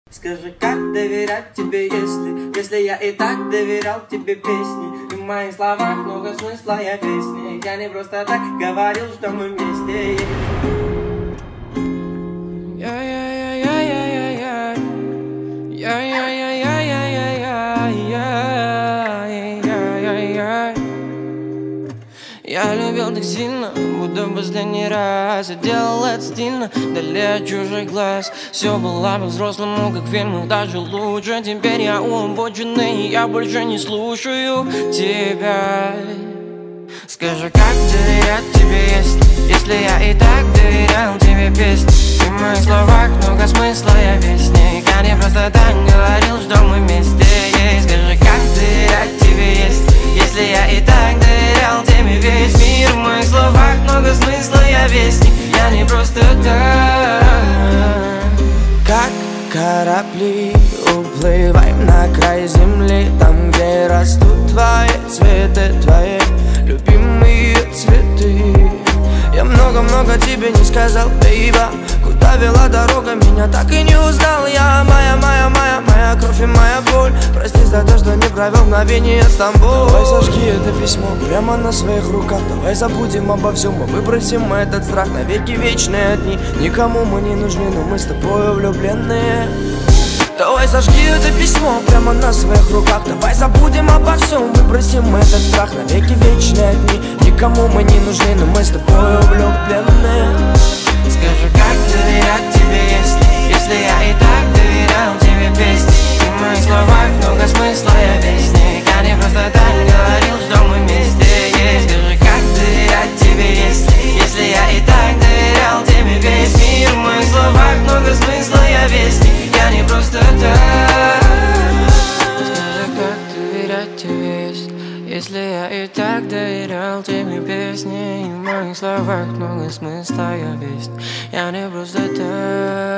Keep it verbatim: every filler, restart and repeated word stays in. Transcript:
Скажи, как доверять тебе, если, если я и так доверял тебе песни? И в моих словах много смысла, я песни. Я не просто так говорил, что мы вместе. Я любил так сильно, будто в последний раз. Я делал это стильно, вдали от чужих глаз. Все было по-взрослому, как в фильмах, даже лучше. Теперь я у обочины, я больше не слушаю тебя. Скажи, как доверять тебе, если, если я и так доверял тебе песни? И в моих словах много смысла, я вестник. Я не просто так говорил, что мы вместе есть. Скажи, как доверять тебе, если, если я и так доверял тебе весь мир? В моих словах много смысла, я вестник. Я не просто так. Как корабли уплываем на край земли, там, где растут твои цветы, твои любимые цветы. Я много-много тебе не сказал, бейба. Куда вела дорога, меня так и не узнал. Я моя, моя, моя, моя кровь и моя боль. Прости за то, что не провел мгновение Стамбул. Давай сожги это письмо прямо на своих руках. Давай забудем обо всем, мы выбросим этот страх. Навеки вечные дни, никому мы не нужны, но мы с тобой влюбленные. Давай сожги это письмо прямо на своих руках. Давай забудем обо всем, выбросим этот страх. Навеки вечные дни, никому мы не нужны, но мы с тобой влюбленные. Скажи, как доверять тебе, если, если я и так доверял тебе песни? И в моих словах много смысла, я вестник. Я не просто так говорил, что мы вместе есть. Скажи, как доверять тебе, если, если я и так доверял тебе весь мир? В моих словах много смысла, я вестник. Я не просто так. Скажи, как доверять тебе, если, если я и так доверял тебе песни? И в моих словах много смысла, я вестник. Я не просто так.